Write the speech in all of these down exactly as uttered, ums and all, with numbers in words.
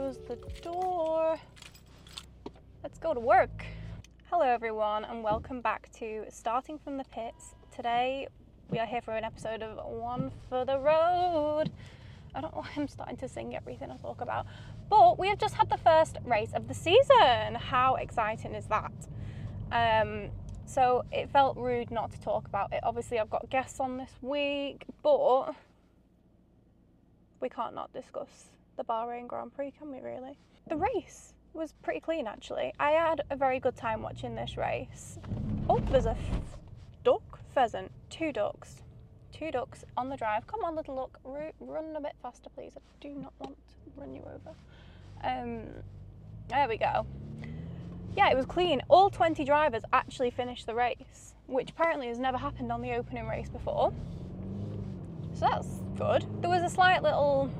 close the door. Let's go to work. Hello everyone and welcome back to Starting from the Pits. Today we are here for an episode of One for the Road. I don't know why I'm starting to sing everything I talk about, but we have just had the first race of the season. How exciting is that? Um, so it felt rude not to talk about it. Obviously I've got guests on this week, but we can't not discuss the Bahrain Grand Prix, can we really? The race was pretty clean actually. I had a very good time watching this race. Oh, there's a f- duck, pheasant, two ducks. Two ducks on the drive. Come on, little duck, R- run a bit faster, please. I do not want to run you over. Um, there we go. Yeah, it was clean. All twenty drivers actually finished the race, which apparently has never happened on the opening race before. So that's good. There was a slight little...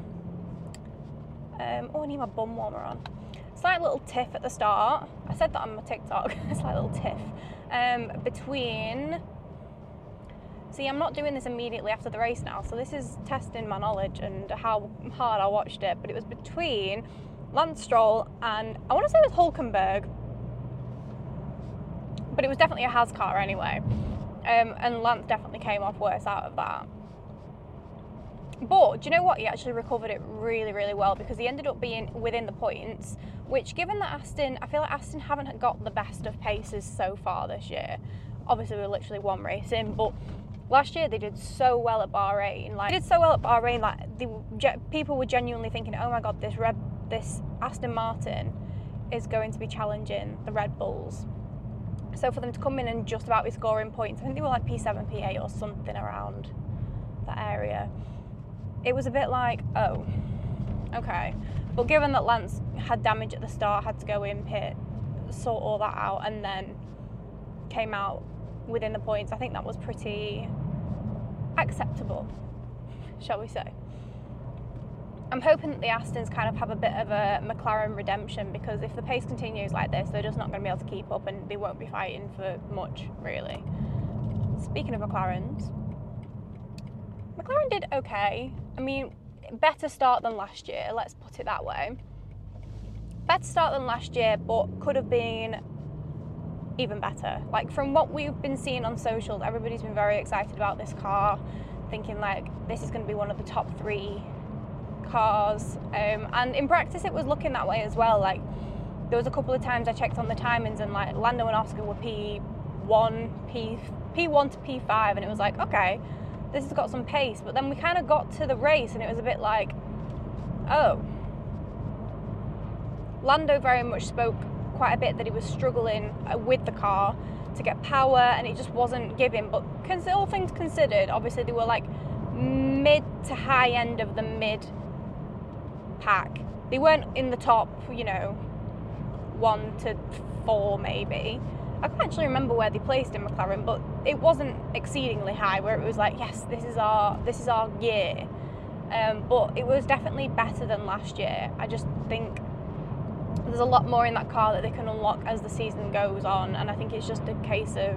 Um, oh, I need my bum warmer on. Slight little tiff at the start. I said that on my TikTok. A slight little tiff. Um, between... See, I'm not doing this immediately after the race now, so this is testing my knowledge and how hard I watched it, but it was between Lance Stroll and, I want to say it was Hülkenberg, but it was definitely a Haas car anyway, um, and Lance definitely came off worse out of that. But, do you know what? He actually recovered it really, really well because he ended up being within the points, which given that Aston, I feel like Aston haven't got the best of paces so far this year. Obviously, we're literally one race in, but last year they did so well at Bahrain. Like, they did so well at Bahrain, like, they, people were genuinely thinking, oh my God, this Red, this Aston Martin is going to be challenging the Red Bulls. So for them to come in and just about be scoring points, I think they were like P seven, P eight or something around that area. It was a bit like, oh, okay. But given that Lance had damage at the start, had to go in pit, sort all that out, and then came out within the points, I think that was pretty acceptable, shall we say. I'm hoping that the Astons kind of have a bit of a McLaren redemption, because if the pace continues like this, they're just not going to be able to keep up and they won't be fighting for much, really. Speaking of McLarens, McLaren did okay. I mean, better start than last year, let's put it that way. Better start than last year, but could have been even better. Like, from what we've been seeing on socials, everybody's been very excited about this car, thinking like this is going to be one of the top three cars. Um, and in practice, it was looking that way as well. Like, there was a couple of times I checked on the timings, and like Lando and Oscar were P one, P P1 to P five, and it was like, okay, this has got some pace. But then we kind of got to the race and it was a bit like, oh. Lando very much spoke quite a bit that he was struggling with the car to get power and it just wasn't giving. But all things considered, obviously they were like mid to high end of the mid pack. They weren't in the top, you know, one to four maybe. I can't actually remember where they placed in McLaren, but it wasn't exceedingly high where it was like, yes, this is our this is our year. Um, but it was definitely better than last year. I just think there's a lot more in that car that they can unlock as the season goes on, and I think it's just a case of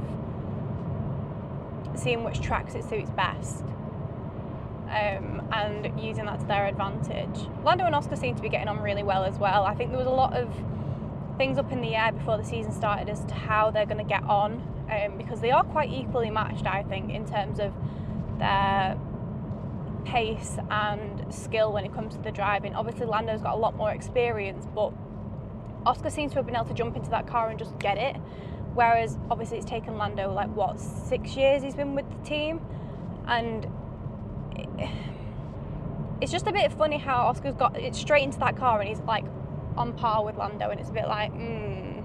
seeing which tracks it suits best, um, and using that to their advantage. Lando and Oscar seem to be getting on really well as well. I think there was a lot of things up in the air before the season started as to how they're going to get on, um, because they are quite equally matched, I think, in terms of their pace and skill when it comes to the driving. Obviously Lando's got a lot more experience, but Oscar seems to have been able to jump into that car and just get it, whereas obviously it's taken Lando like what six years he's been with the team, and it, it's just a bit funny how Oscar's got it straight into that car and he's like on par with Lando, and it's a bit like hmm.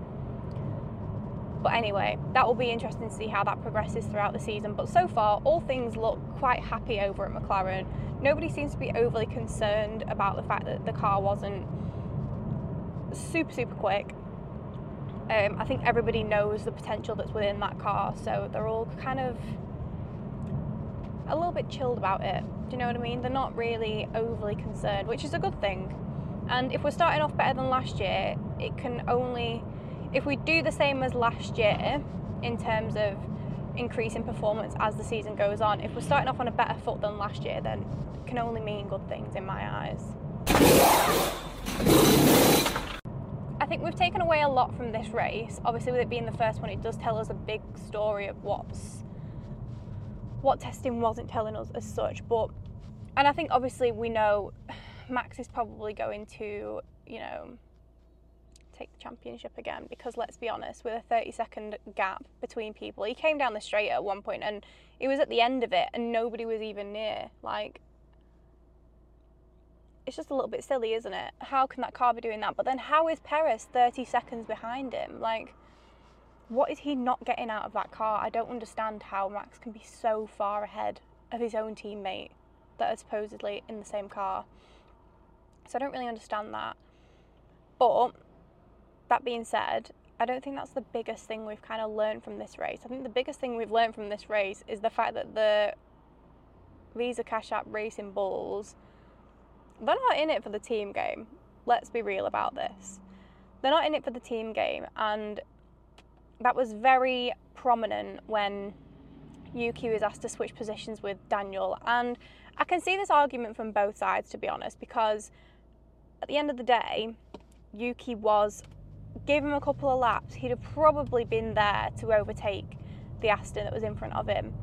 But anyway, that will be interesting to see how that progresses throughout the season. But so far, all things look quite happy over at McLaren. Nobody seems to be overly concerned about the fact that the car wasn't super, super quick. Um, I think everybody knows the potential that's within that car, so they're all kind of a little bit chilled about it. Do you know what I mean? They're not really overly concerned, which is a good thing. And if we're starting off better than last year, it can only, if we do the same as last year in terms of increasing performance as the season goes on, if we're starting off on a better foot than last year, then it can only mean good things in my eyes. I think we've taken away a lot from this race. Obviously, with it being the first one, it does tell us a big story of what's what testing wasn't telling us as such. But, and I think obviously we know Max is probably going to, you know, take the championship again, because let's be honest, with a thirty second gap between people, he came down the straight at one point and he was at the end of it and nobody was even near. Like, it's just a little bit silly, isn't it? How can that car be doing that? But then how is Perez thirty seconds behind him? Like, what is he not getting out of that car? I don't understand how Max can be so far ahead of his own teammate that are supposedly in the same car. So I don't really understand that. But that being said, I don't think that's the biggest thing we've kind of learned from this race. I think the biggest thing we've learned from this race is the fact that the Visa Cash App Racing Bulls, they're not in it for the team game. Let's be real about this. They're not in it for the team game, and that was very prominent when Yuki was asked to switch positions with Daniel. And I can see this argument from both sides, to be honest, because at the end of the day, Yuki was, give him a couple of laps, he'd have probably been there to overtake the Aston that was in front of him.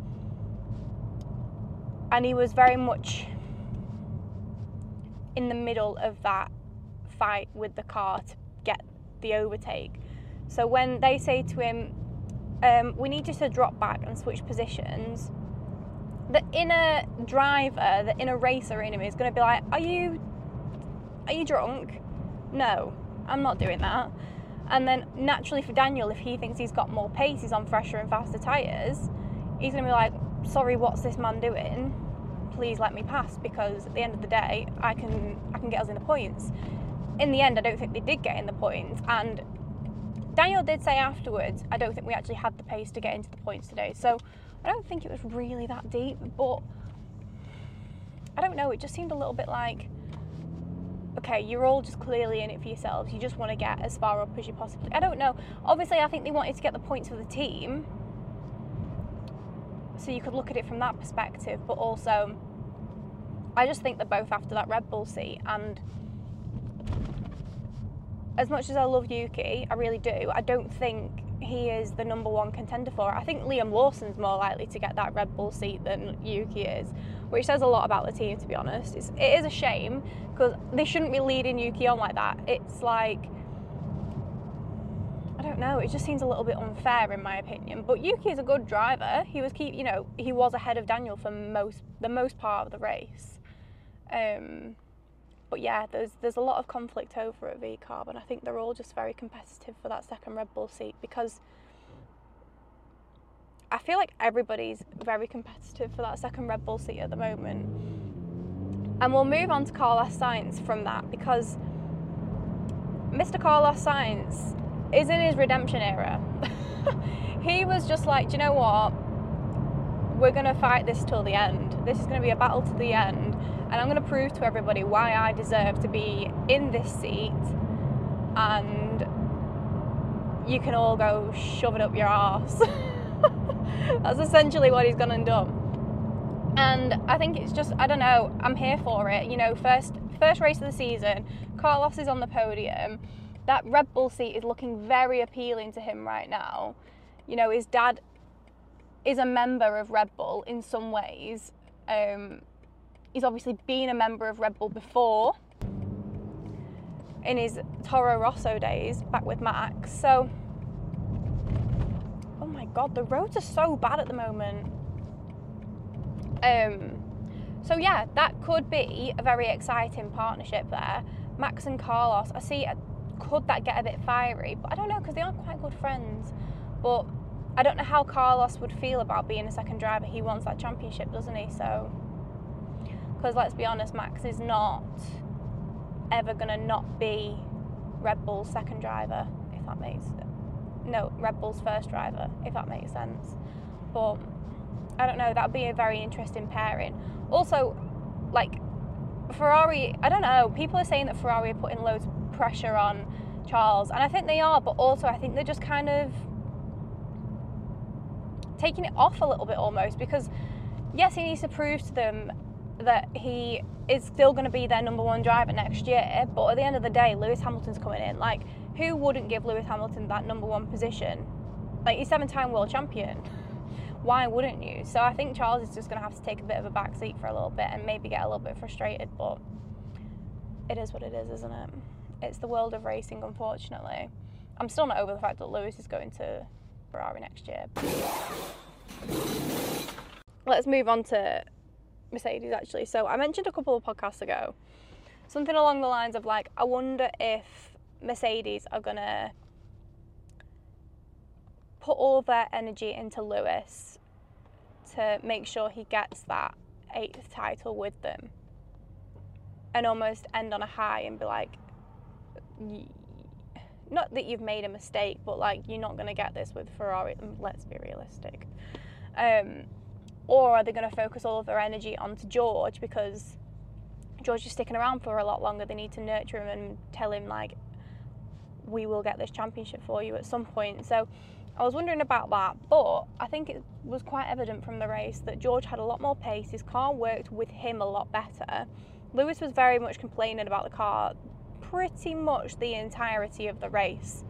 And he was very much in the middle of that fight with the car to get the overtake. So when they say to him, um, we need you to drop back and switch positions, the inner driver, the inner racer in him is going to be like, are you, are you drunk? No, I'm not doing that. And then naturally for Daniel, if he thinks he's got more pace, he's on fresher and faster tyres, he's going to be like, sorry, what's this man doing? Please let me pass, because at the end of the day, I can I can get us in the points. In the end, I don't think they did get in the points, and Daniel did say afterwards, I don't think we actually had the pace to get into the points today. So I don't think it was really that deep, but I don't know, it just seemed a little bit like, okay, you're all just clearly in it for yourselves. You just want to get as far up as you possibly... I don't know. Obviously, I think they wanted to get the points for the team, so you could look at it from that perspective, but also I just think they're both after that Red Bull seat. And as much as I love Yuki, I really do, I don't think he is the number one contender for it. I think Liam Lawson's more likely to get that Red Bull seat than Yuki is, which says a lot about the team, to be honest. It's, it is a shame, because they shouldn't be leading Yuki on like that. It's like, I don't know, it just seems a little bit unfair in my opinion. But Yuki is a good driver. He was keep, you know, he was ahead of Daniel for most the most part of the race. Um, but yeah, there's there's a lot of conflict over at V Carb, and I think they're all just very competitive for that second Red Bull seat, because I feel like everybody's very competitive for that second Red Bull seat at the moment. And we'll move on to Carlos Sainz from that, because Mister Carlos Sainz is in his redemption era. He was just like, do you know what? We're going to fight this till the end. This is going to be a battle to the end. And I'm going to prove to everybody why I deserve to be in this seat. And you can all go shove it up your arse. That's essentially what he's gone and done. And I think it's just, I don't know, I'm here for it. You know, first first race of the season, Carlos is on the podium. That Red Bull seat is looking very appealing to him right now. You know, his dad is a member of Red Bull in some ways. Um, he's obviously been a member of Red Bull before, in his Toro Rosso days, back with Max. So, oh my God, the roads are so bad at the moment. Um, so yeah, that could be a very exciting partnership there. Max and Carlos, I see, could that get a bit fiery? But I don't know, because they are quite good friends. But I don't know how Carlos would feel about being a second driver. He wants that championship, doesn't he? So, because let's be honest, Max is not ever going to not be Red Bull's second driver, if that makes sense. No, Red Bull's first driver, if that makes sense. But I don't know, that would be a very interesting pairing. Also, like, Ferrari, I don't know, people are saying that Ferrari are putting loads of pressure on Charles, and I think they are, but also I think they're just kind of taking it off a little bit almost, because yes, he needs to prove to them that he is still going to be their number one driver next year, but at the end of the day, Lewis Hamilton's coming in. Like, who wouldn't give Lewis Hamilton that number one position? Like, he's seven-time world champion. Why wouldn't you? So I think Charles is just going to have to take a bit of a back seat for a little bit and maybe get a little bit frustrated, but it is what it is, isn't it? It's the world of racing, unfortunately. I'm still not over the fact that Lewis is going to Ferrari next year. Let's move on to Mercedes, actually. So I mentioned a couple of podcasts ago something along the lines of, like, I wonder if Mercedes are going to put all of their energy into Lewis to make sure he gets that eighth title with them and almost end on a high and be like, not that you've made a mistake, but like, you're not going to get this with Ferrari. Let's be realistic. Um, or are they going to focus all of their energy onto George because George is sticking around for a lot longer? They need to nurture him and tell him, like, we will get this championship for you at some point. So I was wondering about that, but I think it was quite evident from the race that George had a lot more pace. His car worked with him a lot better. Lewis was very much complaining about the car pretty much the entirety of the race.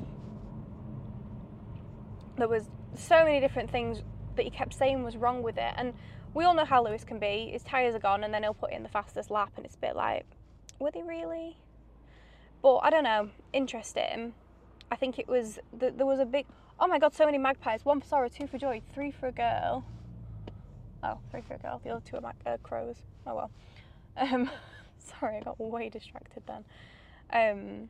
There was so many different things that he kept saying was wrong with it, and we all know how Lewis can be. His tyres are gone and then he'll put in the fastest lap and it's a bit like, were they really? But I don't know, interesting. I think it was, there was a big, oh my god, so many magpies. One for Sorrow, two for Joy, three for a girl. Oh, three for a girl. The other two are mag- uh, crows. Oh well. Um, sorry, I got way distracted then. Um,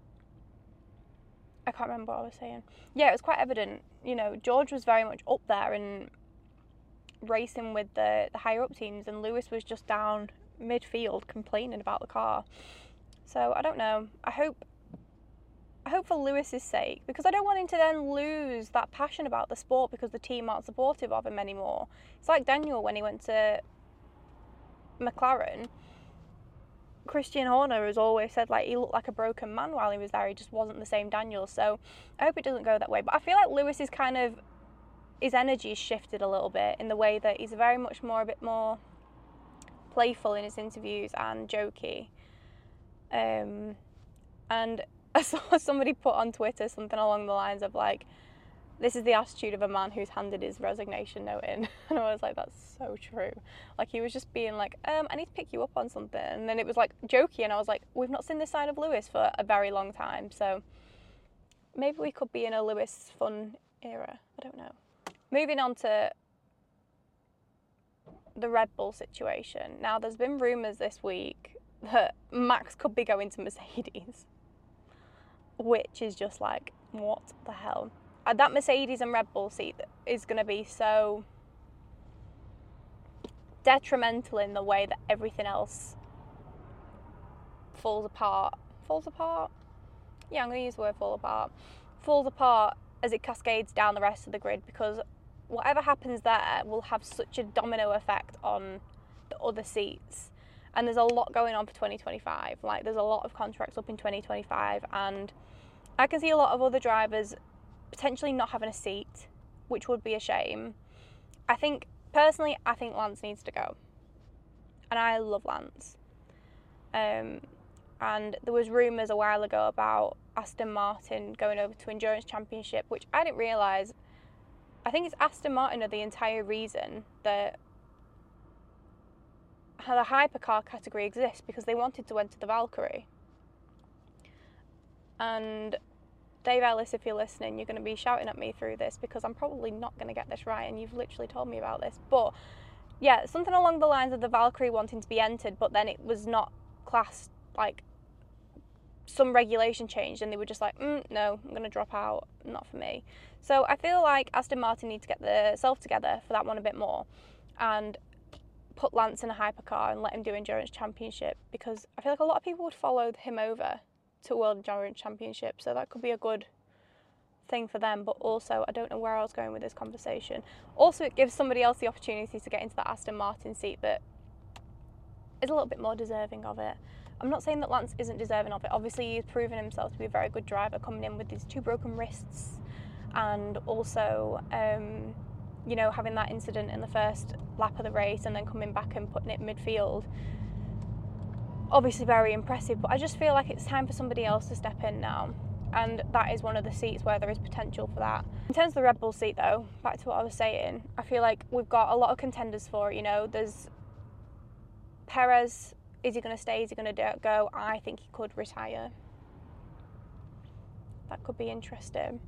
I can't remember what I was saying. Yeah, it was quite evident. You know, George was very much up there and racing with the, the higher up teams, and Lewis was just down midfield complaining about the car. So I don't know. I hope I hope for Lewis's sake, because I don't want him to then lose that passion about the sport because the team aren't supportive of him anymore. It's like Daniel when he went to McLaren. Christian Horner has always said, like, he looked like a broken man while he was there. He just wasn't the same Daniel. So I hope it doesn't go that way. But I feel like Lewis is kind of, his energy has shifted a little bit in the way that he's very much more, a bit more playful in his interviews and jokey. Um, and I saw somebody put on Twitter something along the lines of, like, this is the attitude of a man who's handed his resignation note in. And I was like, that's so true. Like, he was just being like, um, I need to pick you up on something. And then it was like jokey, and I was like, we've not seen this side of Lewis for a very long time. So maybe we could be in a Lewis fun era. I don't know. Moving on to the Red Bull situation. Now, there's been rumours this week that Max could be going to Mercedes, which is just like, what the hell? That Mercedes and Red Bull seat is going to be so detrimental in the way that everything else falls apart. Falls apart? Yeah, I'm going to use the word fall apart. Falls apart as it cascades down the rest of the grid, because whatever happens there will have such a domino effect on the other seats. And there's a lot going on for twenty twenty-five. Like, there's a lot of contracts up in twenty twenty-five, and I can see a lot of other drivers potentially not having a seat, which would be a shame. I think, personally, I think Lance needs to go. And I love Lance. Um, and there was rumours a while ago about Aston Martin going over to Endurance Championship, which I didn't realise. I think it's Aston Martin are the entire reason that how the hypercar category exists, because they wanted to enter the Valkyrie. And Dave Ellis, if you're listening, you're going to be shouting at me through this because I'm probably not going to get this right, and you've literally told me about this. But yeah, something along the lines of the Valkyrie wanting to be entered, but then it was not classed, like, some regulation changed and they were just like, mm, no, I'm going to drop out, not for me. So I feel like Aston Martin need to get themselves together for that one a bit more and put Lance in a hypercar and let him do Endurance Championship, because I feel like a lot of people would follow him over to World Endurance Championship, so that could be a good thing for them. But also, I don't know where I was going with this conversation. Also, it gives somebody else the opportunity to get into that Aston Martin seat that is a little bit more deserving of it. I'm not saying that Lance isn't deserving of it. Obviously, he's proven himself to be a very good driver, coming in with his two broken wrists, and also um, you know, having that incident in the first lap of the race and then coming back and putting it midfield. Obviously very impressive, but I just feel like it's time for somebody else to step in now. And that is one of the seats where there is potential for that. In terms of the Red Bull seat though, back to what I was saying, I feel like we've got a lot of contenders for it, you know. There's Perez, is he going to stay, is he going to go? I think he could retire. That could be interesting.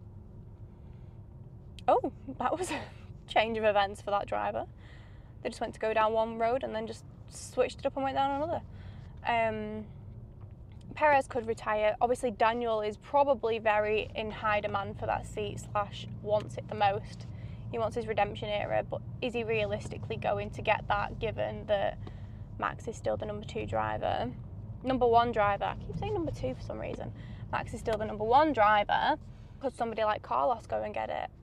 Oh, that was a change of events for that driver. They just went to go down one road and then just switched it up and went down another. Um, Perez could retire. Obviously, Daniel is probably very in high demand for that seat, slash wants it the most. He wants his redemption era, but is he realistically going to get that given that Max is still the number two driver? Number one driver. I keep saying number two for some reason. Max is still the number one driver. Could somebody like Carlos go and get it?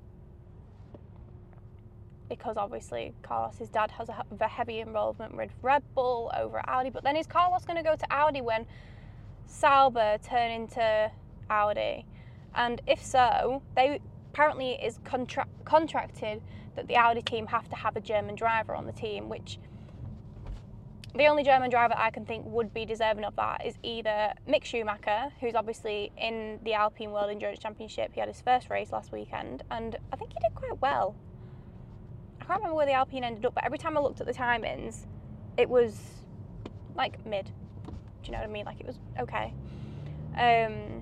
Because obviously Carlos's dad has a, a heavy involvement with Red Bull over at Audi, but then is Carlos going to go to Audi when Sauber turn into Audi? And if so, they apparently is contra- contracted that the Audi team have to have a German driver on the team, which the only German driver I can think would be deserving of that is either Mick Schumacher, who's obviously in the Alpine World Endurance Championship. He had his first race last weekend and I think he did quite well. I can't remember where the Alpine ended up, but every time I looked at the timings, it was like mid. Do you know what I mean? Like it was okay. Um,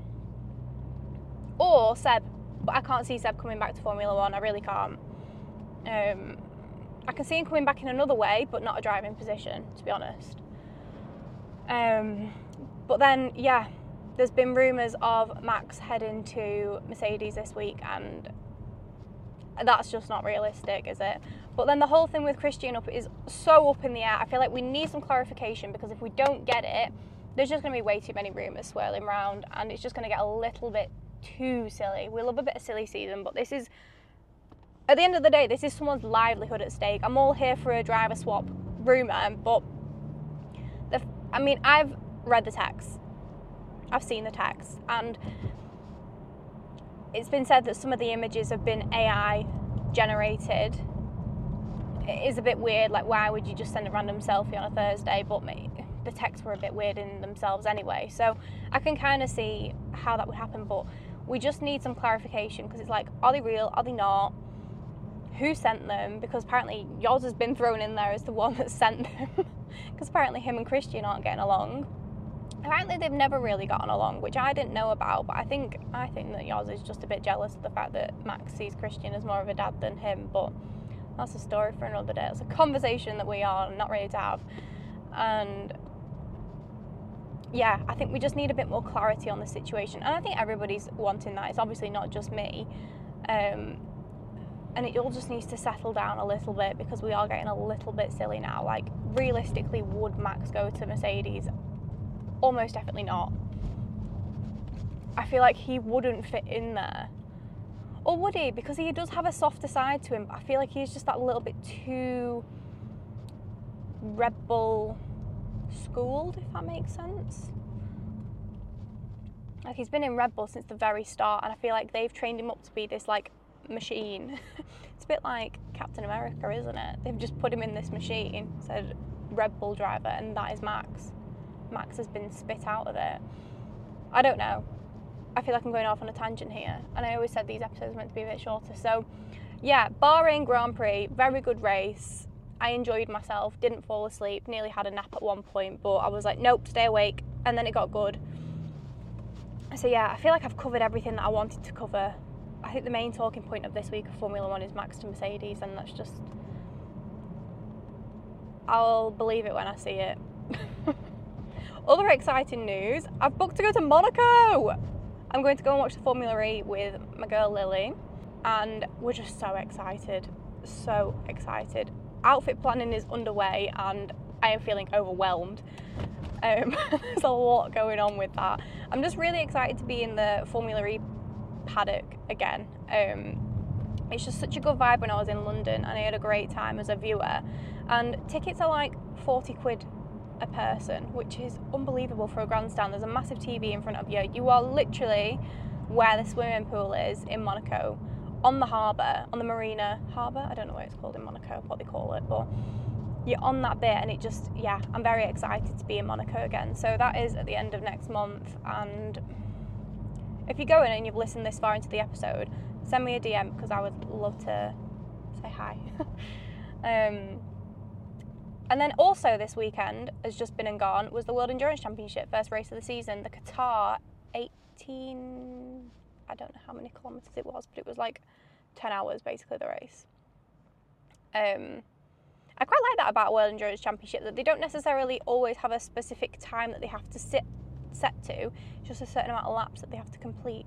or Seb, but I can't see Seb coming back to Formula One. I really can't. Um, I can see him coming back in another way, but not a driving position, to be honest. Um, but then, yeah, there's been rumours of Max heading to Mercedes this week, and that's just not realistic, is it? But then the whole thing with Christian up is so up in the air. I feel like we need some clarification, because if we don't get it, there's just going to be way too many rumours swirling around, and it's just going to get a little bit too silly. We love a bit of silly season, but this is, at the end of the day, this is someone's livelihood at stake. I'm all here for a driver swap rumour, but the, I mean, I've read the text. I've seen the text, and it's been said that some of the images have been A I generated. It is a bit weird, like why would you just send a random selfie on a Thursday? But me, the texts were a bit weird in themselves anyway, so I can kind of see how that would happen, but we just need some clarification, because it's like, are they real, are they not? Who sent them? Because apparently yours has been thrown in there as the one that sent them, because apparently him and Christian aren't getting along. Apparently they've never really gotten along, which I didn't know about, but I think I think that yours is just a bit jealous of the fact that Max sees Christian as more of a dad than him, but that's a story for another day. It's a conversation that we are not ready to have. And yeah, I think we just need a bit more clarity on the situation, and I think everybody's wanting that. It's obviously not just me, um, and it all just needs to settle down a little bit, because we are getting a little bit silly now. Like, realistically, would Max go to Mercedes? Almost definitely not. I feel like he wouldn't fit in there. Or would he? Because he does have a softer side to him. I feel like he's just that little bit too Red Bull schooled, if that makes sense. Like, he's been in Red Bull since the very start, and I feel like they've trained him up to be this, like, machine. It's a bit like Captain America, isn't it? They've just put him in this machine, said Red Bull driver, and that is Max. Max has been spit out of it. I don't know. I feel like I'm going off on a tangent here, and I always said these episodes are meant to be a bit shorter. So yeah, Bahrain Grand Prix, very good race. I enjoyed myself, didn't fall asleep, nearly had a nap at one point, but I was like, nope, stay awake, and then it got good. So yeah, I feel like I've covered everything that I wanted to cover. I think the main talking point of this week of Formula One is Max to Mercedes, and that's just, I'll believe it when I see it. Other exciting news, I've booked to go to Monaco. I'm going to go and watch the Formula E with my girl Lily, and we're just so excited, so excited. Outfit planning is underway, and I am feeling overwhelmed. Um, there's a lot going on with that. I'm just really excited to be in the Formula E paddock again. Um, it's just such a good vibe when I was in London, and I had a great time as a viewer. And tickets are like forty quid a person, which is unbelievable for a grandstand. There's a massive T V in front of you. You are literally where the swimming pool is in Monaco, on the harbour, on the marina harbour, I don't know what it's called in Monaco, what they call it, but you're on that bit, and it just, yeah, I'm very excited to be in Monaco again. So that is at the end of next month, and if you're going and you've listened this far into the episode, send me a D M, because I would love to say hi. um, and then also this weekend, has just been and gone, was the World Endurance Championship, first race of the season, the Qatar eighteen, I don't know how many kilometres it was, but it was like ten hours basically, the race. Um, I quite like that about World Endurance Championship, that they don't necessarily always have a specific time that they have to sit set to, it's just a certain amount of laps that they have to complete.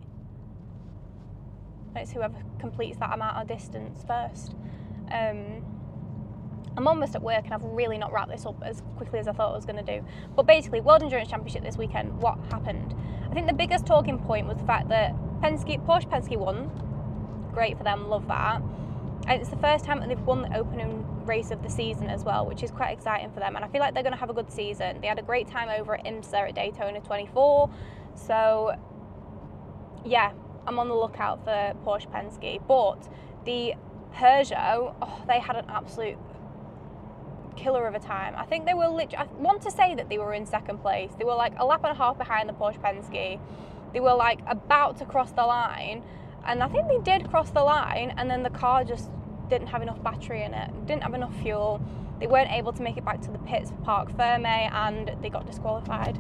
And it's whoever completes that amount of distance first. Um, I'm almost at work and I've really not wrapped this up as quickly as I thought I was going to do. But basically, World Endurance Championship this weekend, what happened? I think the biggest talking point was the fact that Penske, Porsche Penske won. Great for them, love that. And it's the first time that they've won the opening race of the season as well, which is quite exciting for them. And I feel like they're going to have a good season. They had a great time over at IMSA at Daytona twenty-four. So, yeah, I'm on the lookout for Porsche Penske. But the Peugeot, oh, they had an absolute killer of a time. I think they were literally, I want to say that they were in second place. They were like a lap and a half behind the Porsche Penske. They were like about to cross the line. And I think they did cross the line, and then the car just didn't have enough battery in it, didn't have enough fuel. They weren't able to make it back to the pits for Parc Ferme, and they got disqualified.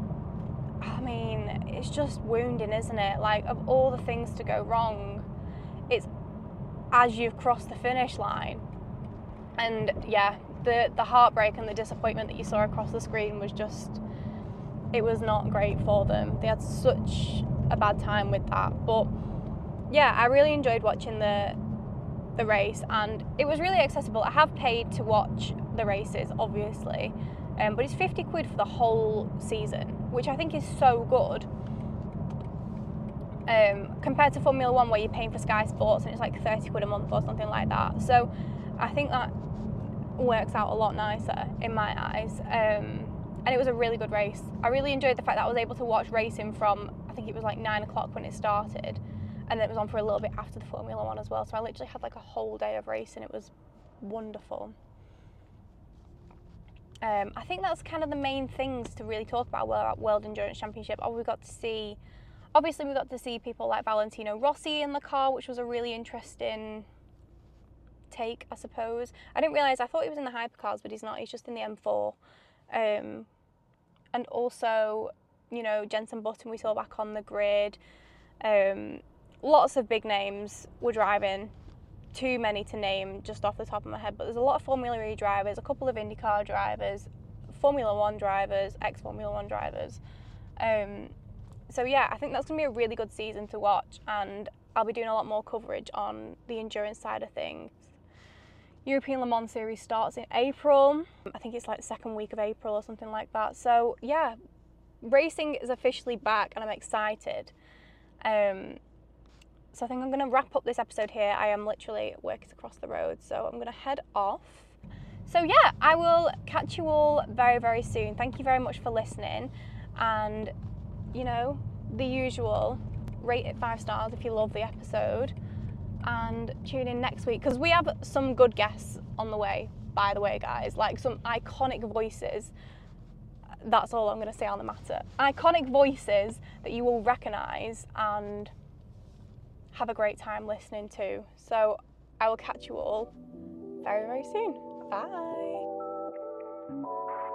I mean, it's just wounding, isn't it? Like, of all the things to go wrong, it's as you've crossed the finish line. And yeah, the, the heartbreak and the disappointment that you saw across the screen was just, it was not great for them. They had such a bad time with that. But yeah, I really enjoyed watching the the race, and it was really accessible. I have paid to watch the races, obviously, um, but it's fifty quid for the whole season, which I think is so good. Um, compared to Formula One, where you're paying for Sky Sports and it's like thirty quid a month or something like that. So I think that works out a lot nicer in my eyes. Um, and it was a really good race. I really enjoyed the fact that I was able to watch racing from, I think it was like nine o'clock when it started, and then it was on for a little bit after the Formula One as well. So I literally had like a whole day of racing. It was wonderful. Um, I think that's kind of the main things to really talk about about World Endurance Championship. Oh, we got to see, obviously we got to see people like Valentino Rossi in the car, which was a really interesting take, I suppose. I didn't realise, I thought he was in the hypercars, but he's not. He's just in the M four. Um, and also, you know, Jenson Button we saw back on the grid. Um, lots of big names were driving. Too many to name just off the top of my head, but there's a lot of Formula E drivers, a couple of IndyCar drivers, Formula One drivers, ex-Formula One drivers. Um, so yeah, I think that's going to be a really good season to watch, and I'll be doing a lot more coverage on the endurance side of things. European Le Mans Series starts in April. I think it's like the second week of April or something like that. So yeah, racing is officially back and I'm excited. Um, so I think I'm going to wrap up this episode here. I am literally working across the road, so I'm going to head off. So yeah, I will catch you all very, very soon. Thank you very much for listening. And, you know, the usual, rate it five stars if you love the episode. And tune in next week, because we have some good guests on the way, by the way, guys. Like some iconic voices. That's all I'm going to say on the matter. Iconic voices that you will recognise and have a great time listening to. So I will catch you all very, very soon. Bye.